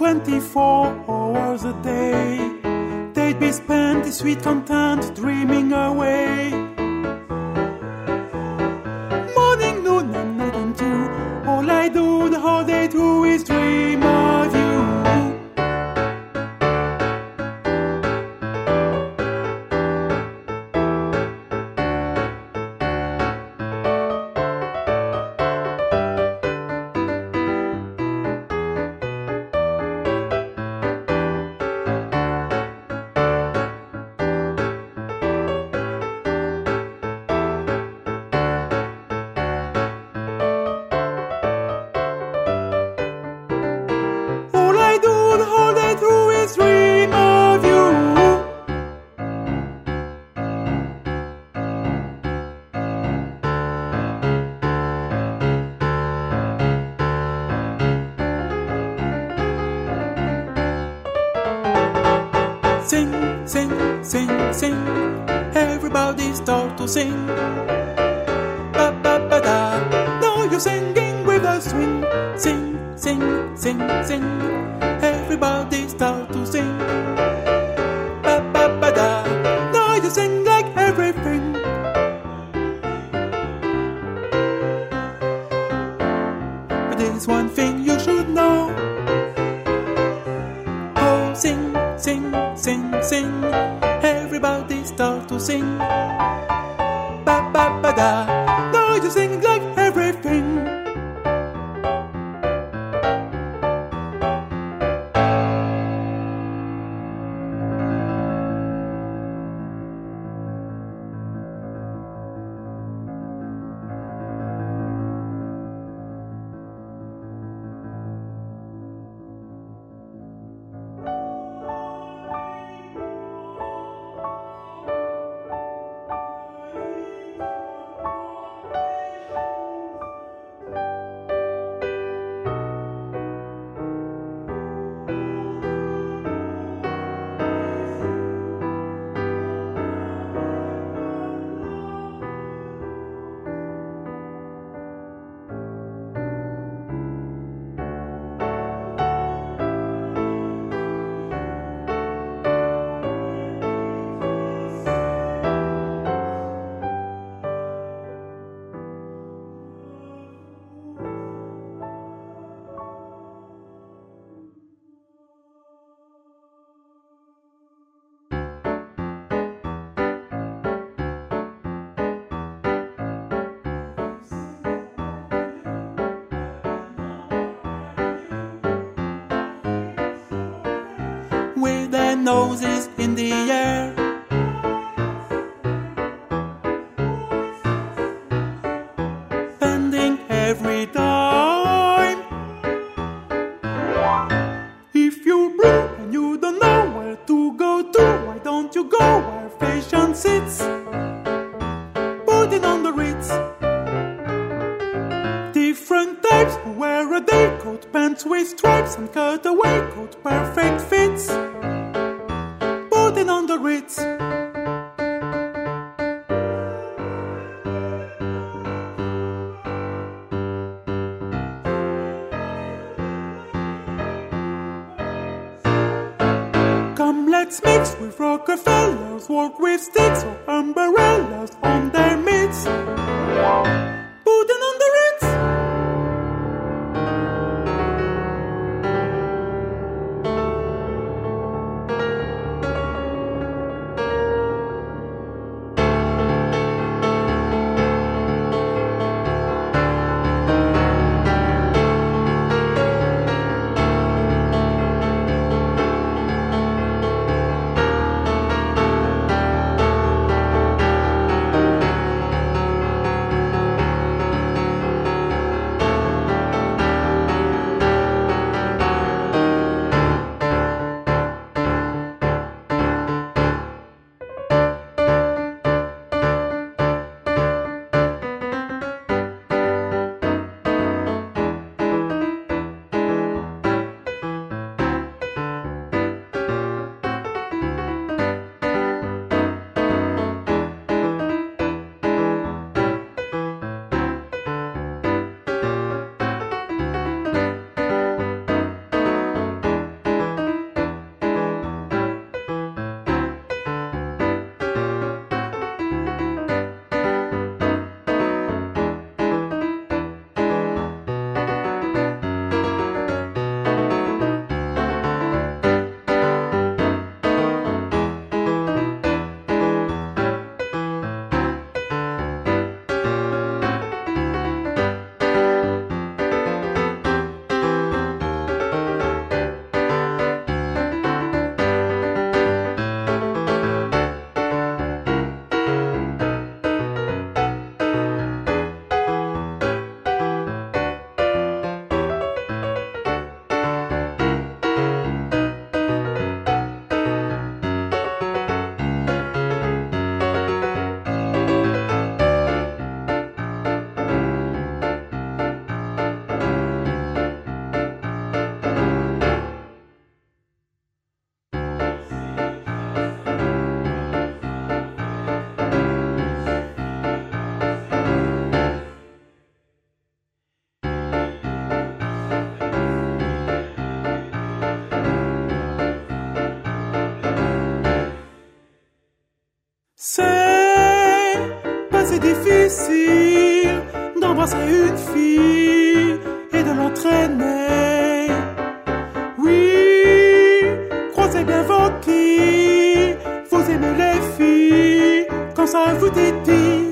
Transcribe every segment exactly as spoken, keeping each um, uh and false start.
twenty-four hours a day. They'd be spent in sweet content, dreaming away. Morning, noon, and night until all I do the whole day through is dream of you. Sing, sing, sing, sing. Everybody start to sing. Ba ba ba da. Now you're singing with a swing. Sing, sing, sing, sing. Everybody start to sing. Ba ba ba da. Now you sing like everything. But there's one thing you should know. Oh, sing, sing, sing, sing. Everybody start to sing. Ba ba ba da. Now you sing like everything. With their noses in the air, spending every dime. If you're broke and you don't know where to go to, why don't you go where fashion sits? Put it on the Ritz. Different types who wear a day coat, pants with stripes and cutaway coat, perfect fits. Put it on the Ritz. Come, let's mix with Rockefellers, work with sticks or umbrellas on their mitts. Put it on the Ritz. C'est pas si difficile d'embrasser une fille et de l'entraîner. Oui, croisez bien vos quilles, vous aimez les filles quand ça vous dit.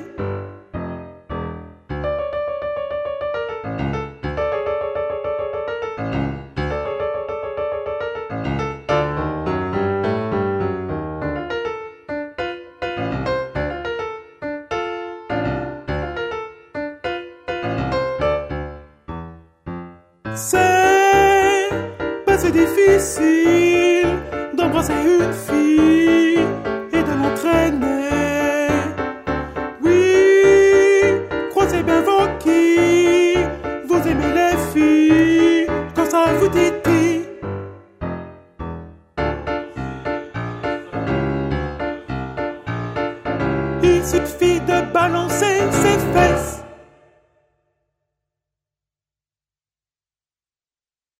C'est pas si difficile d'embrasser une fille et de l'entraîner. Oui, croisez bien vos quilles, vous aimez les filles quand ça vous dit. Il suffit de balancer